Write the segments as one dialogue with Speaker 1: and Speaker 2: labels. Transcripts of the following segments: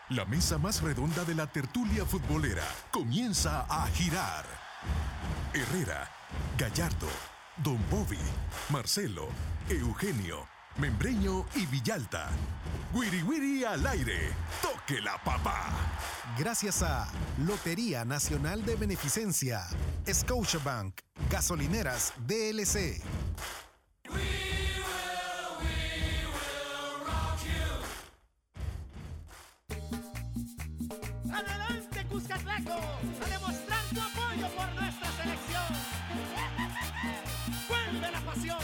Speaker 1: La mesa más redonda de la tertulia futbolera comienza a girar. Herrera, Gallardo, Don Bobby, Marcelo, Eugenio, Membreño y Villalta. Wiri Wiri al aire. ¡Toque la papá!
Speaker 2: Gracias a Lotería Nacional de Beneficencia, Scotiabank, Gasolineras DLC.
Speaker 3: ¡Adelante, Cuscatlaco! ¡A demostrar tu apoyo por nuestra selección! ¡Vuelve la pasión!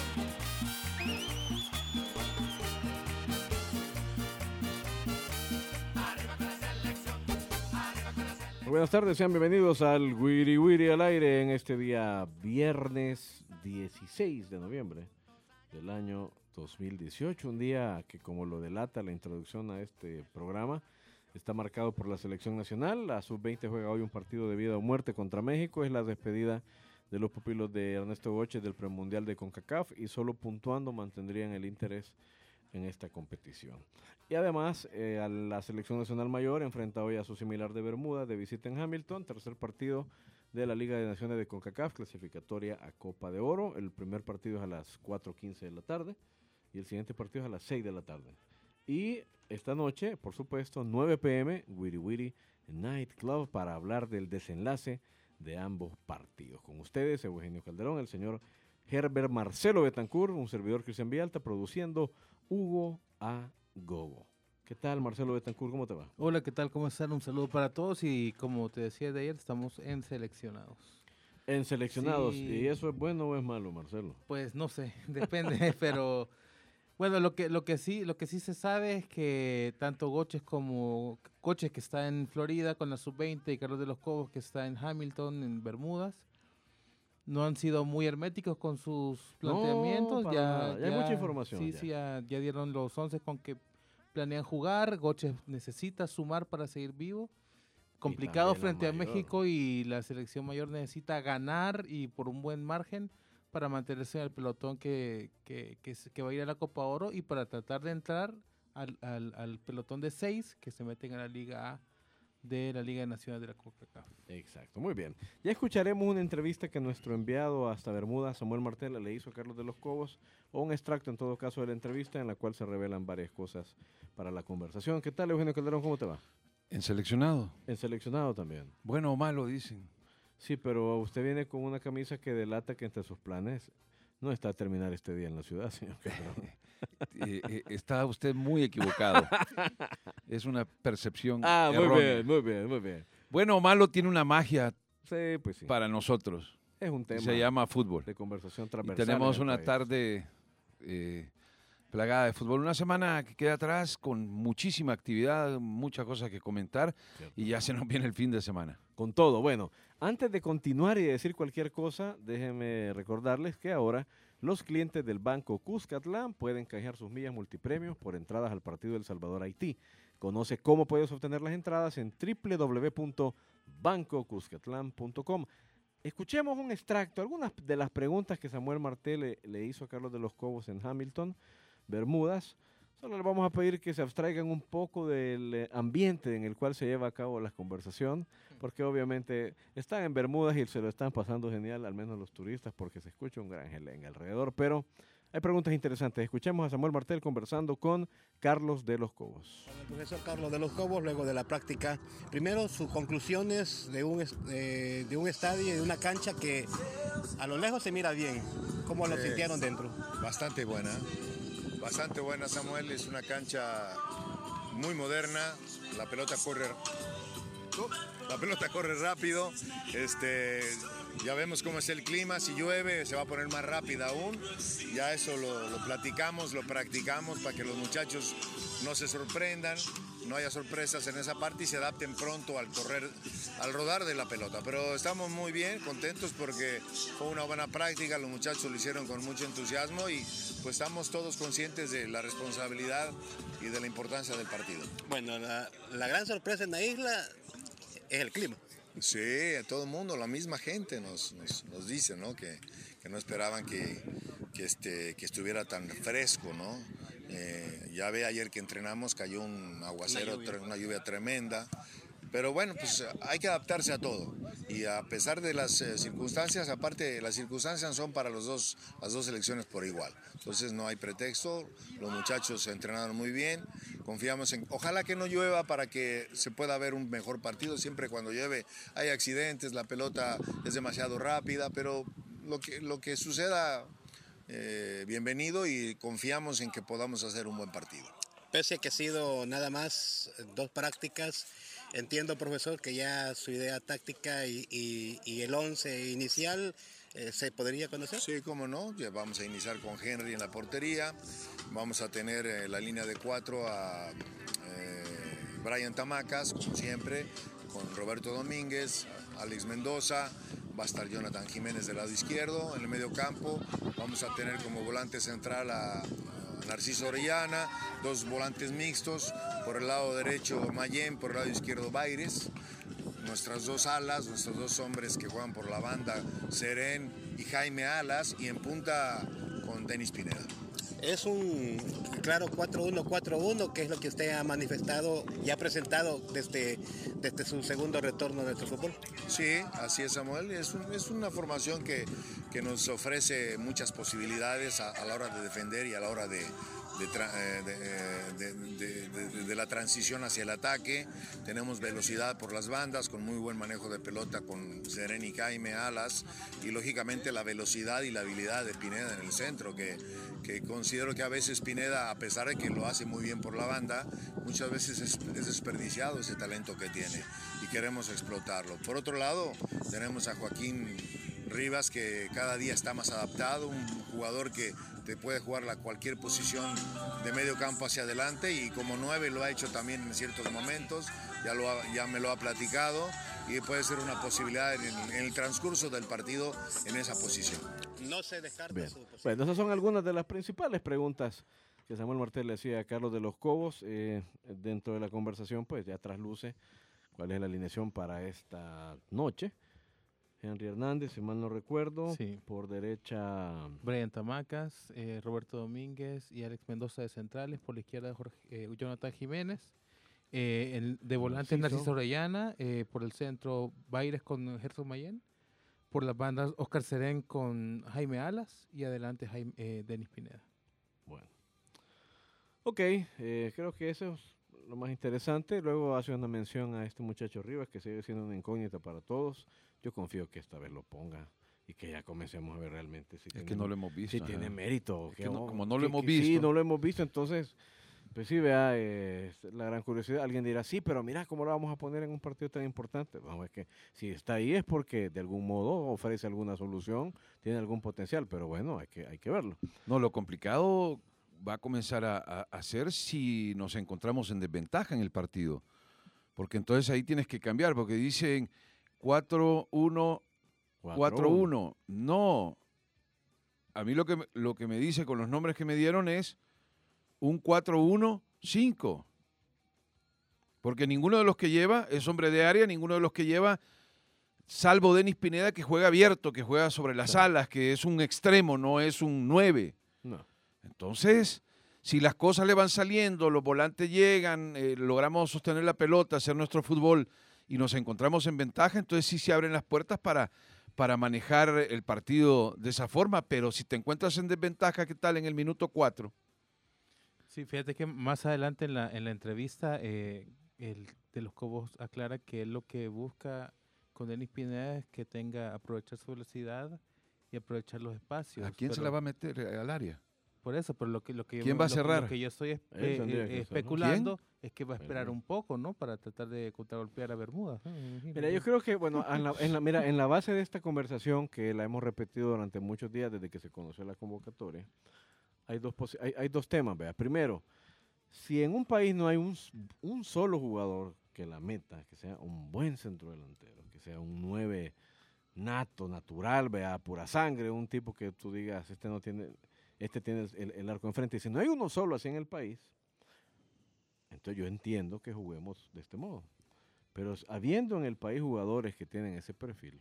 Speaker 3: ¡Arriba con la selección! ¡Arriba con la selección!
Speaker 4: Buenas tardes, sean bienvenidos al Wiri Wiri al aire en este día viernes 16 de noviembre del año 2018. Un día que, como lo delata la introducción a este programa, está marcado por la selección nacional. La sub-20 juega hoy un partido de vida o muerte contra México. Es la despedida de los pupilos de Ernesto Goches del premundial de CONCACAF y solo puntuando mantendrían el interés en esta competición. Y además, a la selección nacional mayor enfrenta hoy a su similar de Bermuda de visita en Hamilton, tercer partido de la Liga de Naciones de CONCACAF, clasificatoria a Copa de Oro. El primer partido es a las 4:15 de la tarde y el siguiente partido es a las 6 de la tarde. Y esta noche, por supuesto, 9 p.m., Wiri Wiri Night Club para hablar del desenlace de ambos partidos. Con ustedes, Eugenio Calderón, el señor Herbert Marcelo Betancourt, un servidor Cristian Villalta, produciendo Hugo a Gogo. ¿Qué tal, Marcelo Betancourt? ¿Cómo te va?
Speaker 5: Hola, ¿qué tal? ¿Cómo están? Un saludo para todos y como te decía de ayer, estamos en seleccionados.
Speaker 4: En seleccionados.
Speaker 5: Sí.
Speaker 4: ¿Y eso es bueno o es malo, Marcelo?
Speaker 5: Pues no sé, depende, pero bueno, lo que sí se sabe es que tanto Goches que está en Florida con la sub-20 y Carlos de los Cobos que está en Hamilton, en Bermudas, no han sido muy herméticos con sus planteamientos.
Speaker 4: para nada. Ya hay mucha información,
Speaker 5: Sí,
Speaker 4: ya.
Speaker 5: ya dieron los 11 con que planean jugar. Goches necesita sumar para seguir vivo. Complicado
Speaker 4: también la
Speaker 5: frente a
Speaker 4: mayor.
Speaker 5: México y la selección mayor necesita ganar y por un buen margen para mantenerse en el pelotón que va a ir a la Copa Oro y para tratar de entrar al pelotón de 6 que se meten a la Liga A de la Liga Nacional de la CONCACAF.
Speaker 4: Exacto, muy bien. Ya escucharemos una entrevista que nuestro enviado hasta Bermuda, Samuel Martel, le hizo a Carlos de los Cobos, o un extracto en todo caso de la entrevista en la cual se revelan varias cosas para la conversación. ¿Qué tal, Eugenio Calderón? ¿Cómo te va?
Speaker 6: ¿En seleccionado?
Speaker 4: En seleccionado también.
Speaker 6: Bueno o malo, dicen.
Speaker 4: Sí, pero usted viene con una camisa que delata que entre sus planes no está terminar este día en la ciudad, señor Calderón.
Speaker 6: Está usted muy equivocado. Es una percepción
Speaker 4: Muy
Speaker 6: errónea.
Speaker 4: bien, muy bien.
Speaker 6: Bueno o malo tiene una magia
Speaker 4: Sí, pues sí.
Speaker 6: para nosotros.
Speaker 4: Es un tema
Speaker 6: Se llama fútbol.
Speaker 4: de conversación
Speaker 6: Y
Speaker 4: transversal.
Speaker 6: tenemos
Speaker 4: en el
Speaker 6: una
Speaker 4: país.
Speaker 6: tarde plagada de fútbol. Una semana que queda atrás con muchísima actividad, muchas cosas que comentar
Speaker 4: Cierto.
Speaker 6: y ya se nos viene el fin de semana.
Speaker 4: Con todo. Bueno, antes de continuar y decir cualquier cosa, déjenme recordarles que ahora los clientes del Banco Cuscatlán pueden canjear sus millas multipremios por entradas al partido del Salvador-Haití. Conoce cómo puedes obtener las entradas en www.bancocuscatlán.com. Escuchemos un extracto, algunas de las preguntas que Samuel Martel le hizo a Carlos de los Cobos en Hamilton, Bermudas. Solo les vamos a pedir que se abstraigan un poco del ambiente en el cual se lleva a cabo la conversación, porque obviamente están en Bermudas y se lo están pasando genial, al menos los turistas, porque se escucha un gran gelengue alrededor, pero hay preguntas interesantes. Escuchemos a Samuel Martel conversando con Carlos de los Cobos.
Speaker 7: Con el profesor Carlos de los Cobos, luego de la práctica, primero sus conclusiones de un estadio y de una cancha que a lo lejos se mira bien. ¿Cómo lo sintieron dentro?
Speaker 8: Bastante buena, Samuel. Es una cancha muy moderna. La pelota corre rápido. Ya vemos cómo es el clima. Si llueve, se va a poner más rápida aún. Ya eso lo platicamos, lo practicamos para que los muchachos no se sorprendan, no haya sorpresas en esa parte y se adapten pronto al rodar de la pelota. Pero estamos muy bien, contentos porque fue una buena práctica, los muchachos lo hicieron con mucho entusiasmo y pues estamos todos conscientes de la responsabilidad y de la importancia del partido.
Speaker 7: Bueno, la gran sorpresa en la isla es el clima.
Speaker 8: Sí, a todo el mundo, la misma gente nos dice, ¿no? Que no esperaban que estuviera tan fresco, ¿no? Ya ve, ayer que entrenamos cayó un aguacero, una lluvia tremenda. Pero bueno, pues hay que adaptarse a todo. Y a pesar de las circunstancias, aparte las circunstancias son para las dos selecciones por igual. Entonces no hay pretexto, los muchachos se entrenaron muy bien, confiamos en... Ojalá que no llueva para que se pueda ver un mejor partido. Siempre cuando llueve hay accidentes, la pelota es demasiado rápida, pero lo que suceda, bienvenido, y confiamos en que podamos hacer un buen partido.
Speaker 7: Pese a que ha sido nada más 2 prácticas, entiendo, profesor, que ya su idea táctica y el 11 inicial se podría conocer.
Speaker 8: Sí, cómo no. Ya vamos a iniciar con Henry en la portería. Vamos a tener la línea de 4 a Brian Tamacas, como siempre, con Roberto Domínguez, Alex Mendoza. Va a estar Jonathan Jiménez del lado izquierdo. En el medio campo vamos a tener como volante central a Narciso Orellana, 2 volantes mixtos, por el lado derecho Mayén, por el lado izquierdo Baires, nuestras 2 alas, nuestros 2 hombres que juegan por la banda, Serén y Jaime Alas, y en punta con Denis Pineda.
Speaker 7: Es un claro 4-1-4-1, que es lo que usted ha manifestado y ha presentado desde su segundo retorno a nuestro fútbol.
Speaker 8: Sí, así es, Samuel. Es una formación que nos ofrece muchas posibilidades a la hora de defender y a la hora de la transición hacia el ataque. Tenemos velocidad por las bandas, con muy buen manejo de pelota con Serén y Jaime Alas, y lógicamente la velocidad y la habilidad de Pineda en el centro, que considero que a veces Pineda, a pesar de que lo hace muy bien por la banda, muchas veces es desperdiciado ese talento que tiene y queremos explotarlo. Por otro lado, tenemos a Joaquín Rivas, que cada día está más adaptado, un jugador que te puede jugar cualquier posición de medio campo hacia adelante, y como 9 lo ha hecho también en ciertos momentos, ya me lo ha platicado, y puede ser una posibilidad en el transcurso del partido en esa posición.
Speaker 7: No se descarta
Speaker 4: Bien.
Speaker 7: su posibilidad.
Speaker 4: Bueno, esas son algunas de las principales preguntas que Samuel Martel le hacía a Carlos de los Cobos. Dentro de la conversación, pues ya trasluce cuál es la alineación para esta noche. Henry Hernández, si mal no recuerdo.
Speaker 5: Sí.
Speaker 4: Por derecha,
Speaker 5: Brian Tamacas, Roberto Domínguez y Alex Mendoza de centrales. Por la izquierda, Jonathan Jiménez. De volante, Narciso Orellana. Por el centro, Baires con Gerson Mayén. Por las bandas, Oscar Serén con Jaime Alas. Y adelante, Denis Pineda.
Speaker 4: bueno. Ok, creo que eso es lo más interesante. Luego hace una mención a este muchacho Rivas, que sigue siendo una incógnita para todos. Yo confío que esta vez lo ponga y que ya comencemos a ver realmente si
Speaker 6: Es que no lo hemos visto.
Speaker 4: si tiene mérito.
Speaker 6: Es que como no lo hemos visto.
Speaker 4: Sí, no lo hemos visto, entonces, pues sí, vea, la gran curiosidad. Alguien dirá, sí, pero mira, ¿cómo lo vamos a poner en un partido tan importante? Vamos, es que si está ahí es porque de algún modo ofrece alguna solución, tiene algún potencial, pero bueno, hay que verlo.
Speaker 6: No, lo complicado va a comenzar a ser si nos encontramos en desventaja en el partido. Porque entonces ahí tienes que cambiar, porque dicen 4-1, 4-1. No. A mí lo que me dice con los nombres que me dieron es un 4-1-5. Porque ninguno de los que lleva es hombre de área, ninguno de los que lleva, salvo Denis Pineda, que juega abierto, que juega sobre las alas, que es un extremo, no es un 9.
Speaker 4: No.
Speaker 6: Entonces, si las cosas le van saliendo, los volantes llegan, logramos sostener la pelota, hacer nuestro fútbol y nos encontramos en ventaja, entonces sí se abren las puertas para manejar el partido de esa forma. Pero si te encuentras en desventaja, ¿qué tal en el minuto 4?
Speaker 5: Sí, fíjate que más adelante en la entrevista, el de los Cobos aclara que él lo que busca con Denis Pineda es que aprovechar su velocidad y aprovechar los espacios.
Speaker 6: ¿A quién se la va a meter al área?
Speaker 5: Por eso, pero lo que
Speaker 6: ¿Quién va a cerrar?
Speaker 5: Lo que yo estoy
Speaker 4: Él tendría que ser, ¿no?
Speaker 5: especulando es que va a esperar un poco, ¿no? Para tratar de contragolpear a Bermuda.
Speaker 4: Mira, yo creo que, bueno, en la base de esta conversación, que la hemos repetido durante muchos días desde que se conoció la convocatoria, hay dos temas, vea. Primero, si en un país no hay un solo jugador que la meta, que sea un buen centro delantero, que sea un 9 nato, natural, vea, pura sangre, un tipo que tú digas, este tiene el arco enfrente, y si no hay uno solo así en el país, entonces yo entiendo que juguemos de este modo. Pero habiendo en el país jugadores que tienen ese perfil,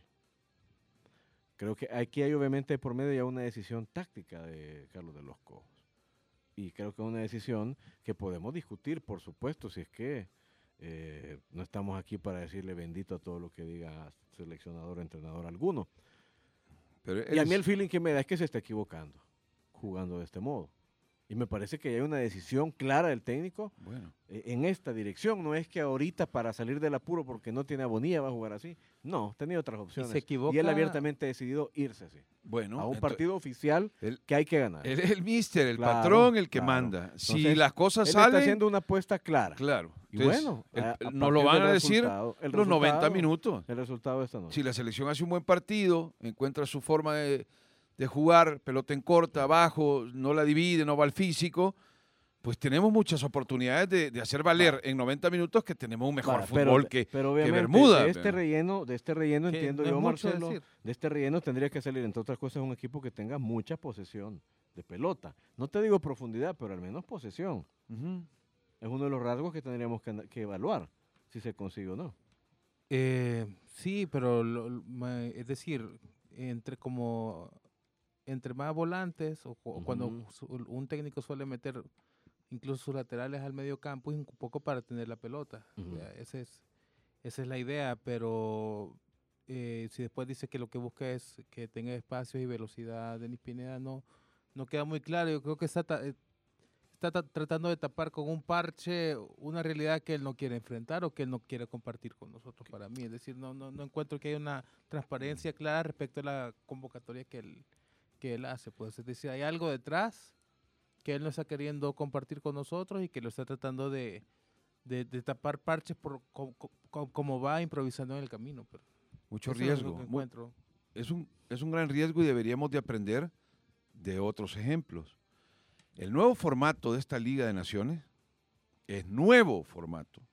Speaker 4: creo que aquí hay obviamente por medio ya una decisión táctica de Carlos de los Cobos. y creo que es una decisión que podemos discutir, por supuesto, si es que no estamos aquí para decirle bendito a todo lo que diga seleccionador o entrenador alguno.
Speaker 6: Pero
Speaker 4: Y a mí el feeling que me da es que se está equivocando jugando de este modo. Y me parece que hay una decisión clara del técnico en esta dirección. No es que ahorita para salir del apuro porque no tiene a Bonilla va a jugar así. No, tenía otras opciones.
Speaker 5: se equivoca.
Speaker 4: Y él abiertamente ha decidido irse así.
Speaker 6: Bueno,
Speaker 4: A un partido oficial que hay que ganar.
Speaker 6: Él es el mister, el
Speaker 4: Claro,
Speaker 6: patrón, el que
Speaker 4: claro.
Speaker 6: manda. Si
Speaker 4: Entonces,
Speaker 6: las cosas
Speaker 4: él
Speaker 6: salen,
Speaker 4: está haciendo una apuesta clara.
Speaker 6: claro.
Speaker 4: Y
Speaker 6: Entonces,
Speaker 4: bueno,
Speaker 6: nos lo van a decir
Speaker 4: el
Speaker 6: los 90
Speaker 4: resultado,
Speaker 6: minutos.
Speaker 4: El resultado de esta noche.
Speaker 6: Si la selección hace un buen partido, encuentra su forma de jugar, pelota en corta, abajo, no la divide, no va al físico, pues tenemos muchas oportunidades de hacer valer en 90 minutos que tenemos un mejor fútbol que
Speaker 4: obviamente,
Speaker 6: Bermuda.
Speaker 4: De este relleno
Speaker 5: Que
Speaker 4: entiendo
Speaker 5: no es
Speaker 4: yo,
Speaker 5: mucho
Speaker 4: Marcelo,
Speaker 5: decir.
Speaker 4: de este relleno tendría que salir, entre otras cosas, un equipo que tenga mucha posesión de pelota. No te digo profundidad, pero al menos posesión.
Speaker 6: Ujú.
Speaker 4: Es uno de los rasgos que tendríamos que evaluar, si se consigue o no.
Speaker 5: Sí, pero es decir, entre más volantes o cuando un técnico suele meter incluso sus laterales al medio campo es un poco para tener la pelota. O sea, esa es la idea, pero si después dice que lo que busca es que tenga espacios y velocidad, Denis Pineda no queda muy claro. Yo creo que está tratando de tapar con un parche una realidad que él no quiere enfrentar o que él no quiere compartir con nosotros, para mí. Es decir, no encuentro que haya una transparencia clara respecto a la convocatoria que él hace. Pues, es decir, hay algo detrás que él no está queriendo compartir con nosotros y que lo está tratando de tapar parches por como va improvisando en el camino. Pero
Speaker 6: Mucho
Speaker 5: eso es lo
Speaker 6: riesgo.
Speaker 5: que encuentro.
Speaker 6: Es un gran riesgo y deberíamos de aprender de otros ejemplos. El nuevo formato de esta Liga de Naciones es nuevo formato.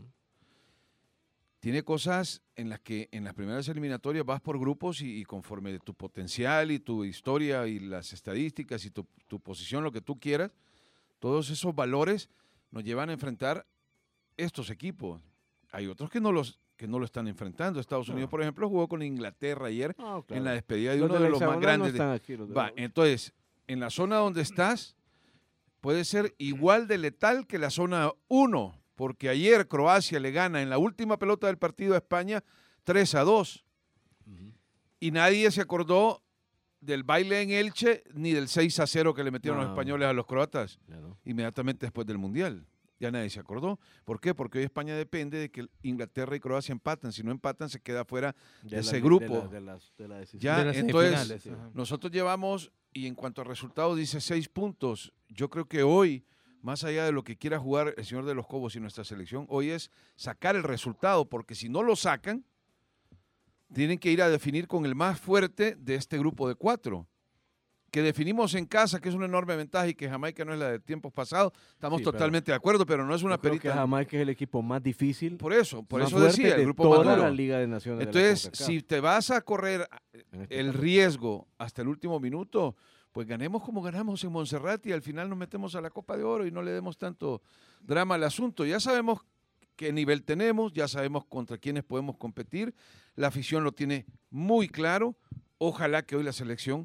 Speaker 6: Tiene cosas en las que en las primeras eliminatorias vas por grupos y conforme de tu potencial y tu historia y las estadísticas y tu posición, lo que tú quieras, todos esos valores nos llevan a enfrentar estos equipos. Hay otros que no lo están enfrentando. Estados Unidos, por ejemplo, jugó con Inglaterra ayer en la despedida de uno de los más grandes. Entonces, en la zona donde estás, puede ser igual de letal que la zona 1, porque ayer Croacia le gana en la última pelota del partido a España 3-2. Y nadie se acordó del baile en Elche ni del 6-0 que le metieron los españoles a los croatas inmediatamente después del Mundial. Ya nadie se acordó. ¿Por qué? Porque hoy España depende de que Inglaterra y Croacia empaten. Si no empatan, se queda fuera de ese grupo.
Speaker 4: De la decisión.
Speaker 6: Ya,
Speaker 5: De las
Speaker 6: entonces,
Speaker 5: semifinales,
Speaker 6: nosotros llevamos, y en cuanto a resultados, dice 6 puntos. Yo creo que hoy, más allá de lo que quiera jugar el señor de los Cobos y nuestra selección, hoy es sacar el resultado, porque si no lo sacan, tienen que ir a definir con el más fuerte de este grupo de 4. Que definimos en casa, que es una enorme ventaja y que Jamaica no es la de tiempos pasados, estamos totalmente de acuerdo, pero no es una perita.
Speaker 4: Que Jamaica es el equipo más difícil.
Speaker 6: Por eso
Speaker 4: más
Speaker 6: decía, el grupo
Speaker 4: toda
Speaker 6: más duro.
Speaker 4: la Liga de Naciones.
Speaker 6: Entonces,
Speaker 4: de la
Speaker 6: si te vas a correr el
Speaker 4: caso.
Speaker 6: riesgo hasta el último minuto, pues ganemos como ganamos en Montserrat y al final nos metemos a la Copa de Oro y no le demos tanto drama al asunto. Ya sabemos qué nivel tenemos, ya sabemos contra quiénes podemos competir, la afición lo tiene muy claro. Ojalá que hoy la selección,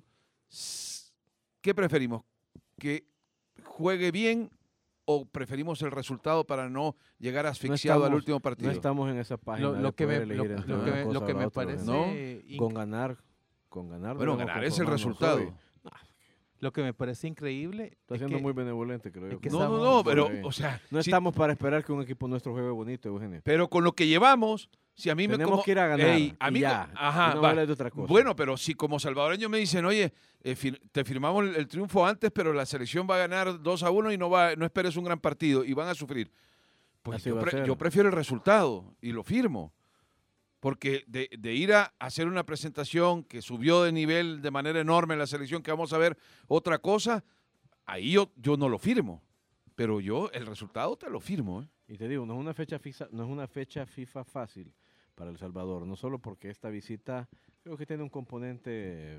Speaker 6: ¿qué preferimos? ¿Que juegue bien o preferimos el resultado para no llegar asfixiado al último partido?
Speaker 4: No estamos en esa página.
Speaker 5: Lo que me
Speaker 4: parece
Speaker 5: parece
Speaker 6: ¿no?
Speaker 4: con ganar.
Speaker 6: Bueno, ganar es el resultado.
Speaker 5: Lo que me parece increíble
Speaker 4: Está
Speaker 5: es
Speaker 4: siendo
Speaker 5: que
Speaker 4: muy benevolente, creo yo.
Speaker 5: que
Speaker 6: No, pero,
Speaker 4: Sí.
Speaker 6: o sea,
Speaker 4: No
Speaker 6: si-
Speaker 4: estamos para esperar que un equipo nuestro juegue bonito, Eugenio.
Speaker 6: pero con lo que llevamos, si a mí
Speaker 4: Tenemos que ir a ganar,
Speaker 6: a
Speaker 4: y
Speaker 6: mí
Speaker 4: ya,
Speaker 6: ajá,
Speaker 4: y no
Speaker 6: va.
Speaker 4: hablar de otra cosa.
Speaker 6: Bueno, pero si como salvadoreños me dicen, oye, te firmamos el triunfo antes, pero la selección va a ganar 2-1 y no esperes un gran partido y van a sufrir. Pues
Speaker 4: Así va a ser.
Speaker 6: yo prefiero el resultado y lo firmo. Porque de ir a hacer una presentación que subió de nivel de manera enorme la selección, que vamos a ver otra cosa, ahí yo no lo firmo. Pero yo el resultado te lo firmo.
Speaker 4: Y te digo, no es una fecha FIFA fácil para El Salvador, no solo porque esta visita creo que tiene un componente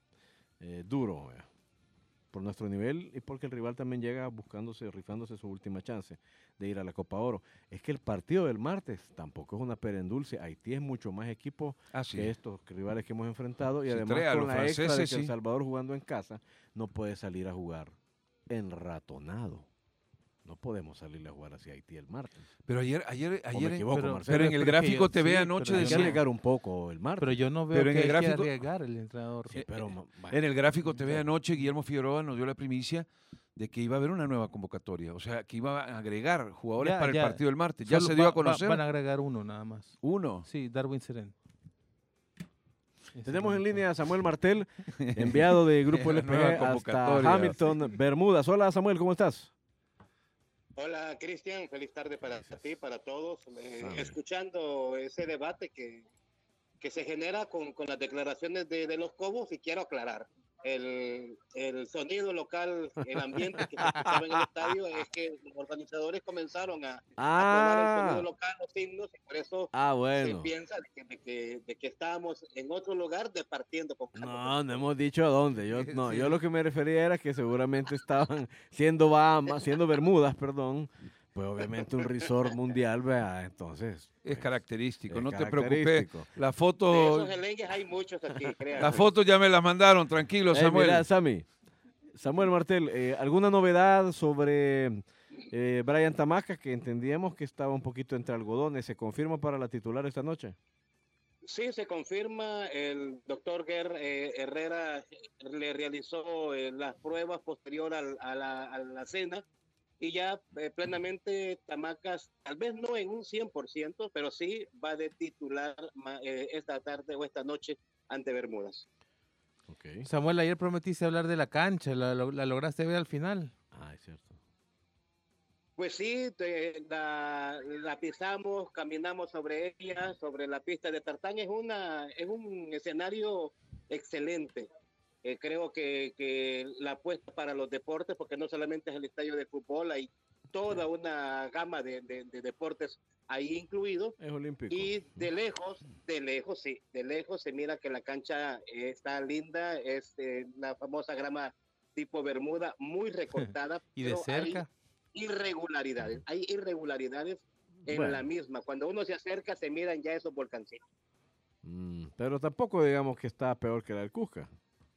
Speaker 4: duro por nuestro nivel y porque el rival también llega rifándose su última chance de ir a la Copa Oro. Es que el partido del martes tampoco es una pera en dulce. Haití es mucho más equipo que estos rivales que hemos enfrentado y
Speaker 6: Sí,
Speaker 4: además
Speaker 6: a
Speaker 4: con
Speaker 6: los
Speaker 4: la extra de
Speaker 6: franceses,
Speaker 4: que El
Speaker 6: sí.
Speaker 4: Salvador jugando en casa no puede salir a jugar enratonado. No podemos salirle a jugar hacia Haití el martes.
Speaker 6: Pero ayer
Speaker 4: ¿O me equivoco,
Speaker 5: pero-
Speaker 4: Marcelo?
Speaker 6: pero en el gráfico TV
Speaker 5: sí,
Speaker 6: anoche
Speaker 5: pero
Speaker 4: Hay que
Speaker 6: decía,
Speaker 4: arriesgar un poco el martes.
Speaker 5: Pero yo no veo
Speaker 6: Pero en
Speaker 5: que
Speaker 6: el
Speaker 5: hay que
Speaker 6: gráfico-
Speaker 5: arriesgar el entrenador.
Speaker 4: Sí, pero,
Speaker 6: en el gráfico TV anoche Guillermo Figueroa nos dio la primicia de que iba a haber una nueva convocatoria, o sea, que iba a agregar jugadores
Speaker 5: Ya,
Speaker 6: para
Speaker 5: ya.
Speaker 6: el partido del martes. Ya
Speaker 5: Solo
Speaker 6: se dio a
Speaker 5: van
Speaker 6: conocer
Speaker 5: a agregar uno nada más.
Speaker 6: uno.
Speaker 5: Sí, Darwin Seren.
Speaker 4: tenemos en línea a Samuel Martel, enviado de Grupo
Speaker 6: La nueva
Speaker 4: LPG hasta
Speaker 6: convocatoria.
Speaker 4: Hamilton, Bermudas. Hola, Samuel, ¿cómo estás?
Speaker 7: Hola Cristian, feliz tarde para ti, para todos.
Speaker 4: Sabe.
Speaker 7: Escuchando ese debate que se genera con las declaraciones de los Cobos, y quiero aclarar, el sonido local, el ambiente que se escuchaba en el estadio es que los organizadores comenzaron a tomar el sonido local, los himnos, y por eso
Speaker 4: Bueno.
Speaker 7: se piensa de que estábamos en otro lugar departiendo con
Speaker 4: No hemos dicho a dónde. Yo lo que me refería era que seguramente estaban siendo Bahamas, siendo Bermudas, perdón. Pues obviamente un resort mundial, vea, entonces.
Speaker 6: Es característico,
Speaker 4: es
Speaker 6: no te preocupes.
Speaker 4: característico.
Speaker 6: La
Speaker 7: De
Speaker 6: foto,
Speaker 7: esos elengues hay muchos aquí, créanme.
Speaker 6: las fotos ya me las mandaron, tranquilo, Samuel.
Speaker 4: Mira, Samuel Martel, ¿alguna novedad sobre Brian Tamaca, que entendíamos que estaba un poquito entre algodones? ¿Se confirma para la titular esta noche?
Speaker 7: Sí, se confirma. El doctor Herrera le realizó las pruebas posterior a la cena, y ya plenamente Tamacas, tal vez no en un 100%, pero sí va de titular esta tarde o esta noche ante Bermudas.
Speaker 4: Ok.
Speaker 5: Samuel, ayer prometiste hablar de la cancha, ¿la lograste ver al final?
Speaker 4: Es cierto.
Speaker 7: Pues sí, la pisamos, caminamos sobre ella, sobre la pista de tartán. Es un escenario excelente. Creo que la apuesta para los deportes, porque no solamente es el estadio de fútbol, hay toda una gama de deportes ahí incluidos.
Speaker 4: Es olímpico.
Speaker 7: Y de lejos se mira que la cancha está linda, es la famosa grama tipo Bermuda, muy recortada.
Speaker 5: ¿Y de
Speaker 7: pero
Speaker 5: cerca?
Speaker 7: Hay irregularidades en
Speaker 4: Bueno.
Speaker 7: la misma. Cuando uno se acerca se miran ya esos volcancitos.
Speaker 4: Pero tampoco digamos que está peor que la del Cusca.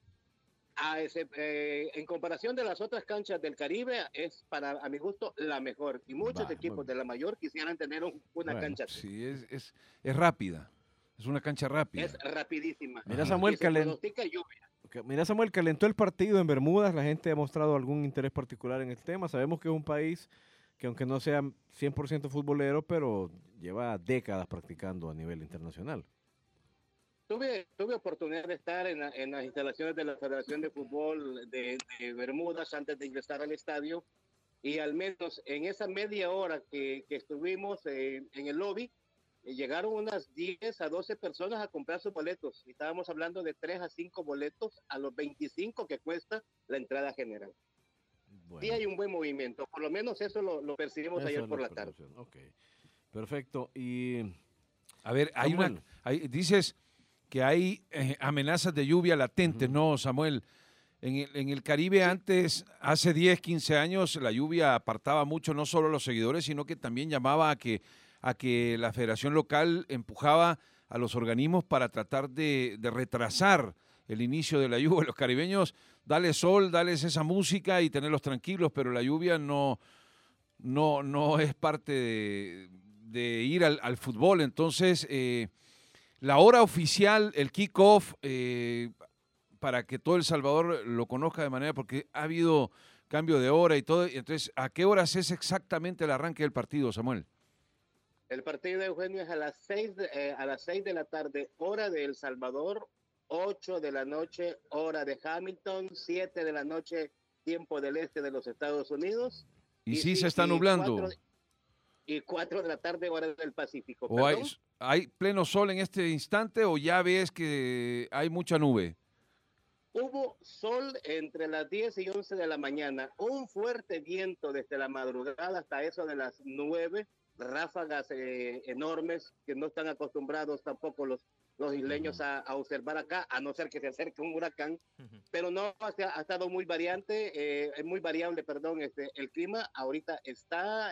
Speaker 7: En comparación de las otras canchas del Caribe, es a mi gusto la mejor, y muchos
Speaker 4: Va,
Speaker 7: equipos
Speaker 4: muy
Speaker 7: de la mayor quisieran tener una
Speaker 4: Bueno,
Speaker 7: cancha así.
Speaker 6: Sí, es rápida, es una cancha rápida.
Speaker 7: Es rapidísima.
Speaker 4: Mira,
Speaker 6: Ajá.
Speaker 4: Samuel,
Speaker 7: Y se pronostica lluvia.
Speaker 4: calentó el partido en Bermudas, la gente ha mostrado algún interés particular en el tema. Sabemos que es un país que, aunque no sea 100% futbolero, pero lleva décadas practicando a nivel internacional.
Speaker 7: Tuve oportunidad de estar en las instalaciones de la Federación de Fútbol de Bermudas antes de ingresar al estadio, y al menos en esa media hora que estuvimos en el lobby, llegaron unas 10 a 12 personas a comprar sus boletos. Y estábamos hablando de 3 a 5 boletos a los 25 que cuesta la entrada general.
Speaker 4: Bueno,
Speaker 7: Sí hay un buen movimiento, por lo menos eso lo percibimos
Speaker 4: esa
Speaker 7: ayer
Speaker 4: es
Speaker 7: por la tarde.
Speaker 4: observación. Ok, perfecto. Y
Speaker 6: A ver,
Speaker 4: Samuel.
Speaker 6: dices que hay amenazas de lluvia latentes, ¿no, Samuel? En el Caribe antes, hace 10, 15 años, la lluvia apartaba mucho no solo a los seguidores, sino que también llamaba a que la federación local empujaba a los organismos para tratar de retrasar el inicio de la lluvia. Los caribeños, dale sol, dales esa música y tenerlos tranquilos, pero la lluvia no es parte de ir al fútbol. Entonces, la hora oficial, el kick-off, para que todo El Salvador lo conozca de manera, porque ha habido cambio de hora y todo. Entonces, ¿a qué horas es exactamente el arranque del partido, Samuel?
Speaker 7: El partido de Eugenio es a las 6 de la tarde, hora de El Salvador, 8 de la noche, hora de Hamilton, 7 de la noche, tiempo del este de los Estados Unidos.
Speaker 6: Y sí se está nublando.
Speaker 7: 4 de la tarde, hora del Pacífico.
Speaker 6: ¿O hay,
Speaker 7: ¿Perdón?
Speaker 6: hay pleno sol en este instante o ya ves que hay mucha nube?
Speaker 7: Hubo sol entre las 10 y 11 de la mañana, un fuerte viento desde la madrugada hasta eso de las 9, ráfagas enormes que no están acostumbrados tampoco los isleños a observar acá, a no ser que se acerque un huracán, pero no, ha estado muy variante, es muy variable, perdón, el clima. Ahorita está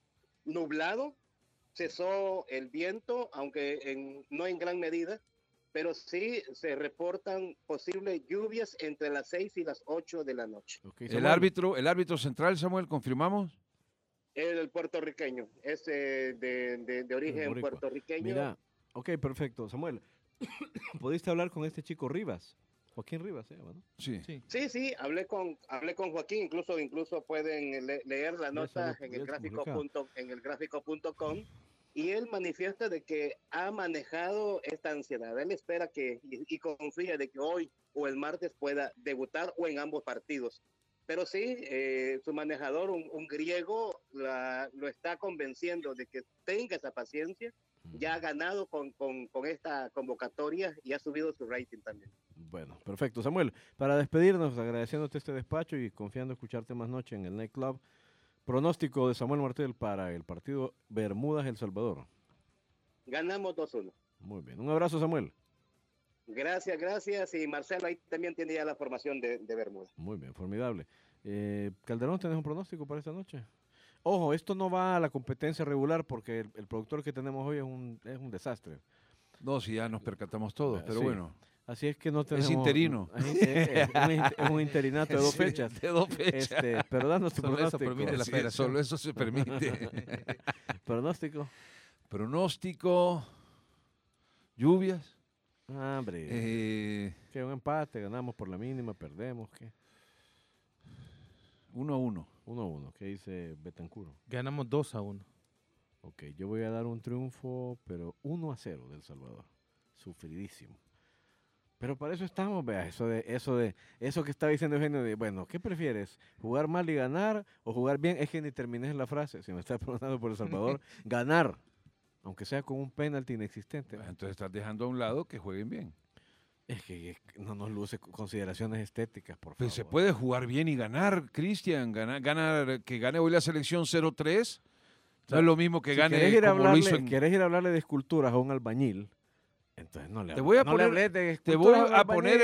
Speaker 7: nublado, cesó el viento, aunque no en gran medida, pero sí se reportan posibles lluvias entre las 6 y las 8 de la noche.
Speaker 4: Okay,
Speaker 6: El árbitro central, Samuel, ¿confirmamos?
Speaker 7: El puertorriqueño, es de origen
Speaker 4: boricua.
Speaker 7: puertorriqueño.
Speaker 4: Mira, ok, perfecto. Samuel, ¿pudiste hablar con este chico Rivas? Joaquín Rivas se llama, ¿no?
Speaker 6: Sí.
Speaker 7: Sí, hablé con Joaquín, incluso pueden leer la nota en el gráfico.com, y él manifiesta de que ha manejado esta ansiedad. Él espera y confía de que hoy o el martes pueda debutar o en ambos partidos. Pero sí, su manejador, un griego, lo está convenciendo de que tenga esa paciencia. Ya ha ganado con esta convocatoria y ha subido su rating también.
Speaker 4: Bueno, perfecto. Samuel, para despedirnos, agradeciéndote este despacho y confiando en escucharte más noche en el Nightclub, pronóstico de Samuel Martel para el partido Bermudas-El Salvador.
Speaker 7: Ganamos 2-1.
Speaker 4: Muy bien. Un abrazo, Samuel.
Speaker 7: Gracias. Y Marcelo ahí también tiene ya la formación de Bermuda.
Speaker 4: Muy bien, formidable. Calderón, ¿tenés un pronóstico para esta noche? Ojo, esto no va a la competencia regular porque el productor que tenemos hoy es un desastre.
Speaker 6: No, si ya nos percatamos todos, pero
Speaker 4: sí.
Speaker 6: Bueno.
Speaker 4: Así es que no tenemos...
Speaker 6: Es interino.
Speaker 4: Es un interinato de 2 fechas.
Speaker 6: De 2 fechas.
Speaker 4: Pero danos tu
Speaker 5: Solo eso
Speaker 4: pronóstico.
Speaker 5: permite la federación.
Speaker 6: Solo eso se permite.
Speaker 4: Pronóstico.
Speaker 6: Pronóstico. Lluvias.
Speaker 4: Hombre. Que un empate, ganamos por la mínima, perdemos. ¿Qué?
Speaker 6: 1-1.
Speaker 4: 1-1. ¿Qué dice Betancuro?
Speaker 5: Ganamos 2-1.
Speaker 4: Ok, yo voy a dar un triunfo, pero 1-0 del Salvador. Sufridísimo. Pero para eso estamos, vea, eso que está diciendo Eugenio, de, bueno, ¿qué prefieres? ¿Jugar mal y ganar o jugar bien? Es que ni termines la frase, si me estás preguntando por El Salvador, ganar, aunque sea con un penalti inexistente.
Speaker 6: Entonces estás dejando a un lado que jueguen bien.
Speaker 4: Es que no nos luce consideraciones estéticas, por favor.
Speaker 6: Pues se puede jugar bien y ganar, Cristian, que gane hoy la selección 0-3. No es lo mismo que
Speaker 4: si
Speaker 6: gane
Speaker 4: como
Speaker 6: lo hizo
Speaker 4: ¿Querés ir a hablarle de esculturas a un albañil? Entonces no le
Speaker 6: Te voy a poner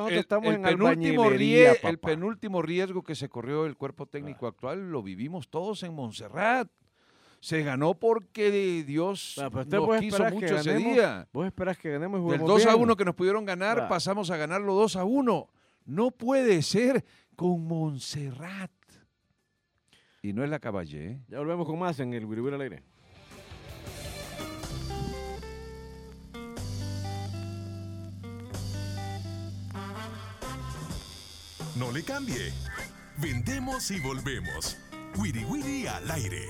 Speaker 6: el penúltimo riesgo que se corrió el cuerpo técnico actual, lo vivimos todos en Montserrat. Se ganó porque Dios nos quiso mucho ese día.
Speaker 4: Vos esperás que ganemos y
Speaker 6: Del
Speaker 4: juguemos
Speaker 6: 2-1
Speaker 4: bien.
Speaker 6: que nos pudieron ganar, pasamos a ganarlo 2-1. No puede ser con Montserrat. Y no es la Caballé, ¿eh?
Speaker 4: Ya volvemos con más en el Guiriguir al aire.
Speaker 1: No le cambie. Vendemos y volvemos. Wiri Wiri al aire.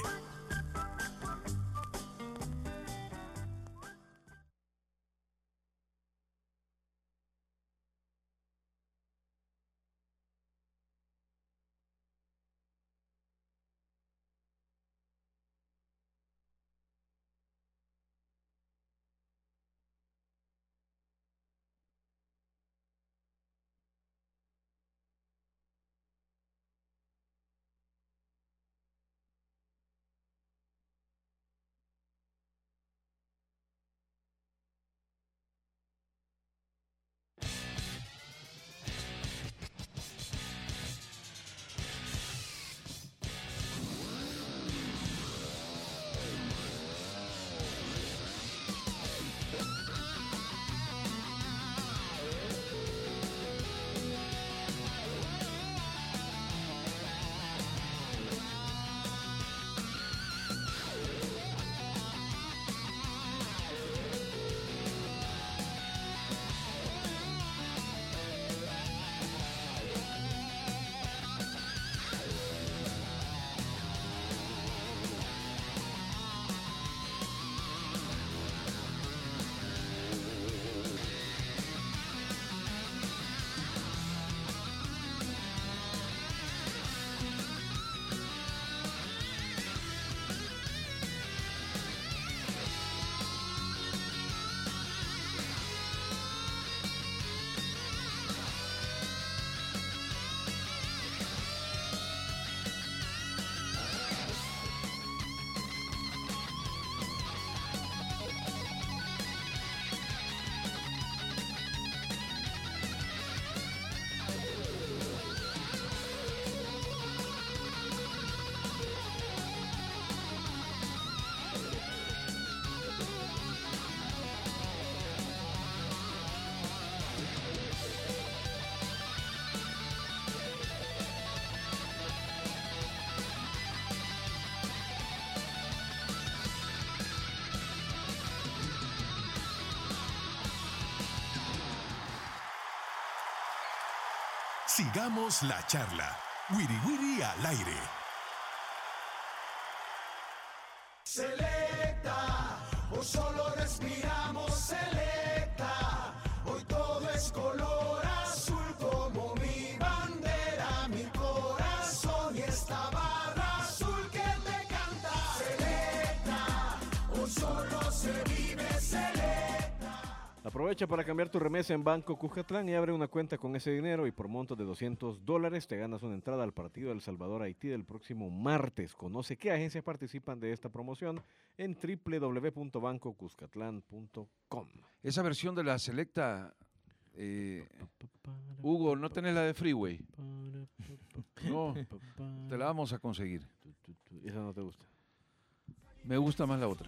Speaker 1: Sigamos la charla. Wiri Wiri al aire.
Speaker 9: Selecta, hoy solo respiramos Selecta. Hoy todo es color azul como mi bandera, mi corazón y esta barra azul que te canta. Selecta, hoy solo se vive Selecta.
Speaker 4: Aprovecha para cambiar tu remesa en Banco Cuscatlán y abre una cuenta con ese dinero y por monto de $200 te ganas una entrada al partido del Salvador-Haití del próximo martes. Conoce qué agencias participan de esta promoción en www.bancocuscatlán.com.
Speaker 6: Esa versión de la Selecta, Hugo, ¿no tenés la de Freeway? No, te la vamos a conseguir.
Speaker 4: ¿Esa no te gusta?
Speaker 6: Me gusta más la otra.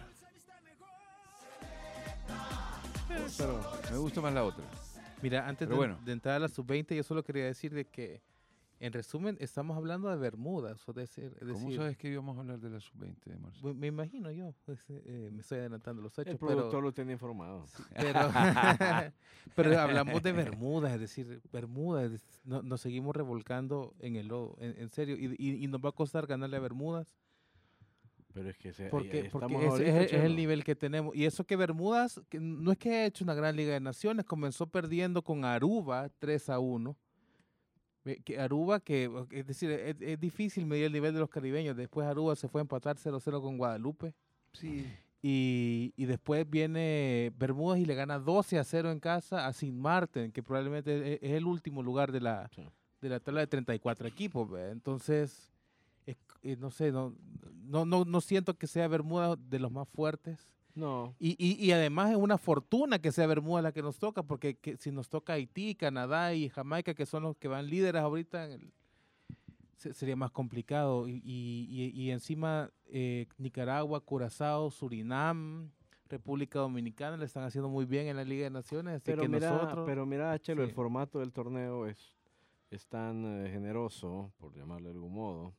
Speaker 4: Pero
Speaker 6: Me gusta más la otra.
Speaker 5: Mira, antes de entrar a la sub-20, yo solo quería decir de que, en resumen, estamos hablando de Bermudas.
Speaker 6: ¿Cómo sabes que íbamos a hablar de la sub-20, Marcelo?
Speaker 5: Me imagino yo, me estoy adelantando los hechos.
Speaker 4: el productor lo tiene informado.
Speaker 5: Sí, pero hablamos de Bermudas, es decir, Bermudas, nos seguimos revolcando en el lodo, en serio, y nos va a costar ganarle a Bermudas.
Speaker 4: Pero es que
Speaker 5: Porque
Speaker 4: estamos
Speaker 5: es el nivel que tenemos. Y eso que Bermudas, que no es que haya hecho una gran Liga de Naciones, comenzó perdiendo con Aruba 3-1. Aruba, es decir, es difícil medir el nivel de los caribeños. Después Aruba se fue a empatar 0-0 con Guadalupe.
Speaker 6: Sí.
Speaker 5: Y después viene Bermudas y le gana 12-0 en casa a Sint Maarten, que probablemente es el último lugar de la tabla de 34 equipos. ¿Ve? Entonces, no sé, no siento que sea Bermuda de los más fuertes.
Speaker 4: No.
Speaker 5: Y además es una fortuna que sea Bermuda la que nos toca, porque si nos toca Haití, Canadá y Jamaica, que son los que van líderes ahorita, sería más complicado. Y encima Nicaragua, Curazao, Surinam, República Dominicana le están haciendo muy bien en la Liga de Naciones. Así
Speaker 4: Pero
Speaker 5: que
Speaker 4: mira, Chelo,
Speaker 5: sí.
Speaker 4: el formato del torneo es tan generoso, por llamarle de algún modo,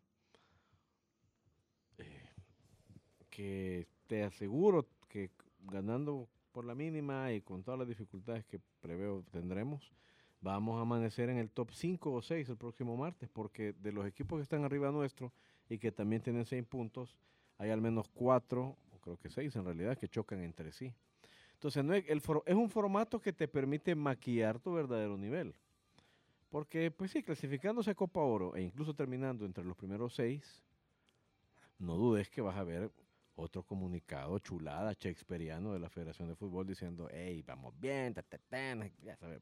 Speaker 4: que te aseguro que ganando por la mínima y con todas las dificultades que preveo tendremos, vamos a amanecer en el top 5 o 6 el próximo martes, porque de los equipos que están arriba nuestro y que también tienen 6 puntos, hay al menos 4, o creo que 6 en realidad, que chocan entre sí. Entonces es un formato que te permite maquillar tu verdadero nivel. Porque, pues sí, clasificándose a Copa Oro e incluso terminando entre los primeros 6, no dudes que vas a ver otro comunicado chulada shakespeariano de la Federación de Fútbol diciendo, hey, vamos bien, ya sabes.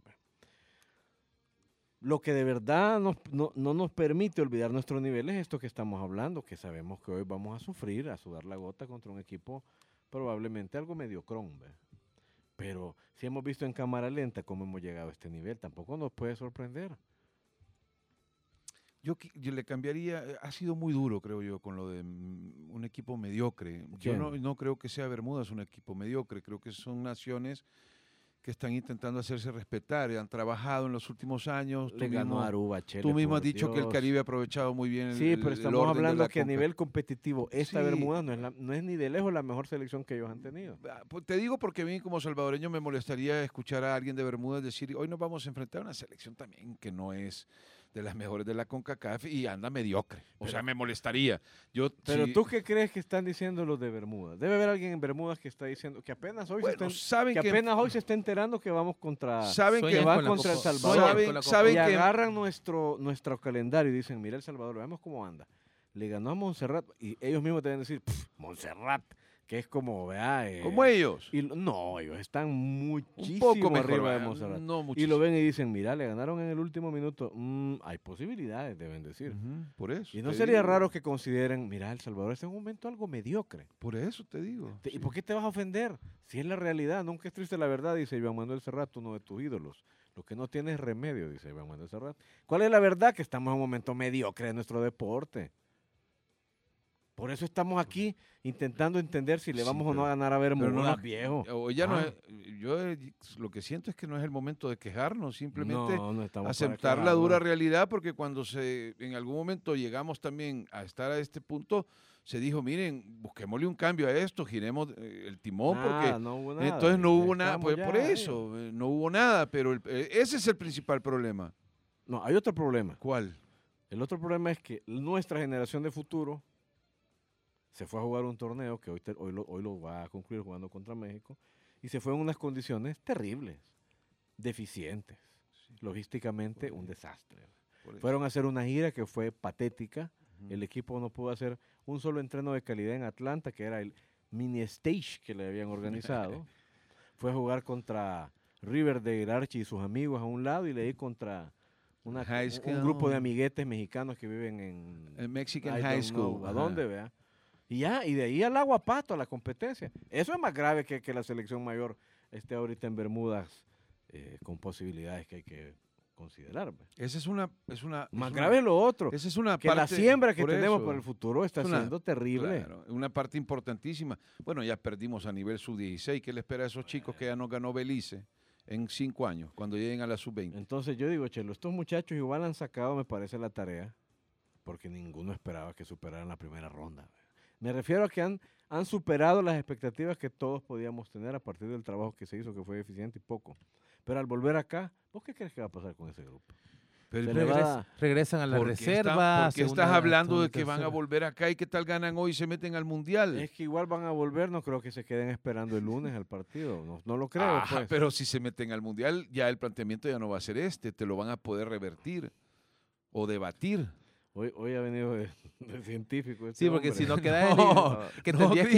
Speaker 4: Lo que de verdad no nos permite olvidar nuestro nivel es esto que estamos hablando, que sabemos que hoy vamos a sufrir, a sudar la gota contra un equipo probablemente algo mediocrón, ¿ve? Pero si hemos visto en cámara lenta cómo hemos llegado a este nivel, tampoco nos puede sorprender.
Speaker 6: Yo le cambiaría, ha sido muy duro, creo yo, con lo de un equipo mediocre.
Speaker 4: ¿Quién?
Speaker 6: Yo no creo que sea Bermudas un equipo mediocre, creo que son naciones que están intentando hacerse respetar, han trabajado en los últimos años.
Speaker 4: Le ganó a Aruba, Chele,
Speaker 6: tú mismo
Speaker 4: por
Speaker 6: has dicho que el
Speaker 4: Dios.
Speaker 6: Caribe ha aprovechado muy bien
Speaker 4: Sí, pero estamos
Speaker 6: orden de
Speaker 4: hablando
Speaker 6: la
Speaker 4: que a
Speaker 6: Conca.
Speaker 4: nivel competitivo esta
Speaker 6: Sí.
Speaker 4: Bermuda no es ni de lejos la mejor selección que ellos han tenido.
Speaker 6: Pues te digo porque a mí como salvadoreño me molestaría escuchar a alguien de Bermudas decir, hoy nos vamos a enfrentar a una selección también que no es de las mejores de la CONCACAF y anda mediocre. O sea, me molestaría.
Speaker 4: Pero
Speaker 6: sí,
Speaker 4: ¿tú qué crees que están diciendo los de Bermuda? Debe haber alguien en Bermudas que está diciendo que apenas hoy,
Speaker 6: bueno,
Speaker 4: hoy se está enterando que vamos contra,
Speaker 6: saben
Speaker 4: que
Speaker 6: que
Speaker 4: va
Speaker 5: con la
Speaker 4: contra El
Speaker 5: Copa-
Speaker 4: Salvador.
Speaker 6: saben
Speaker 4: Y
Speaker 6: que
Speaker 4: agarran nuestro calendario y dicen, mira El Salvador, veamos cómo anda. Le ganó a Montserrat y ellos mismos deben decir, Montserrat, que es como, vea...
Speaker 6: como ellos.
Speaker 4: No, ellos están
Speaker 6: Un
Speaker 4: muchísimo
Speaker 6: poco mejor,
Speaker 4: arriba de
Speaker 6: ¿verdad?
Speaker 4: Montserrat.
Speaker 6: No
Speaker 4: Y
Speaker 6: muchísimo.
Speaker 4: lo ven y dicen, mira, le ganaron en el último minuto. Hay posibilidades, deben decir.
Speaker 6: Ujú, por eso.
Speaker 4: Y no
Speaker 6: te
Speaker 4: sería
Speaker 6: digo.
Speaker 4: raro que consideren, mira, El Salvador está en un momento algo mediocre.
Speaker 6: Por eso te digo.
Speaker 4: ¿Y
Speaker 6: sí.
Speaker 4: por qué te vas a ofender? Si es la realidad, nunca es triste la verdad, dice Iván Manuel Serrat, uno de tus ídolos. Lo que no tiene es remedio, dice Iván Manuel Serrat. ¿Cuál es la verdad? Que estamos en un momento mediocre de nuestro deporte. Por eso estamos aquí intentando entender si le
Speaker 6: Sí,
Speaker 4: vamos o no
Speaker 6: pero-
Speaker 4: a ganar a Bermuda,
Speaker 6: pero no,
Speaker 4: viejo.
Speaker 6: O ya no
Speaker 4: Ah.
Speaker 6: es- yo lo que siento es que no es el momento de quejarnos, simplemente
Speaker 4: No estamos para
Speaker 6: aceptar la
Speaker 4: quejarnos.
Speaker 6: dura realidad, porque cuando en algún momento llegamos también a estar a este punto, se dijo, miren, busquémosle un cambio a esto, giremos el timón, porque
Speaker 4: No hubo nada.
Speaker 6: entonces no hubo nada,
Speaker 4: Estamos
Speaker 6: pues por
Speaker 4: ya,
Speaker 6: eso, no hubo nada, pero ese es el principal problema.
Speaker 4: No, hay otro problema.
Speaker 6: ¿Cuál?
Speaker 4: El otro problema es que nuestra generación de futuro se fue a jugar un torneo que hoy lo va a concluir jugando contra México y se fue en unas condiciones terribles, deficientes, logísticamente un desastre. Fueron a hacer una gira que fue patética. El equipo no pudo hacer un solo entreno de calidad en Atlanta, que era el mini stage que le habían organizado. Fue a jugar contra Riverdale, Archie y sus amigos a un lado y le di contra un grupo de amiguetes mexicanos que viven en
Speaker 6: el Mexican High School.
Speaker 4: ¿A dónde, vea? Y de ahí al agua pato a la competencia. Eso es más grave que la selección mayor esté ahorita en Bermudas con posibilidades que hay que considerar.
Speaker 6: Esa es una
Speaker 4: más grave es lo otro.
Speaker 6: Esa es una
Speaker 4: que
Speaker 6: parte,
Speaker 4: la siembra que
Speaker 6: por
Speaker 4: tenemos
Speaker 6: eso,
Speaker 4: para el futuro está siendo terrible.
Speaker 6: Claro, una parte importantísima. Bueno, ya perdimos a nivel sub-16. ¿Qué le espera a esos chicos que ya no ganó Belice en 5 años, cuando lleguen a la sub-20?
Speaker 4: Entonces yo digo, Chelo, estos muchachos igual han sacado, me parece, la tarea, porque ninguno esperaba que superaran la primera ronda. Me refiero a que han superado las expectativas que todos podíamos tener a partir del trabajo que se hizo, que fue eficiente y poco. Pero al volver acá, ¿vos qué crees que va a pasar con ese grupo?
Speaker 5: Pero regresan a la reserva.
Speaker 6: ¿Por qué estás hablando de que van a volver acá y qué tal ganan hoy y se meten al Mundial?
Speaker 4: Es que igual van a volver, no creo que se queden esperando el lunes al partido. No lo creo. Pues.
Speaker 6: Pero si se meten al Mundial, ya el planteamiento ya no va a ser te lo van a poder revertir o debatir.
Speaker 4: Hoy ha venido de científico.
Speaker 5: Sí, porque
Speaker 4: hombre.
Speaker 5: si no queda que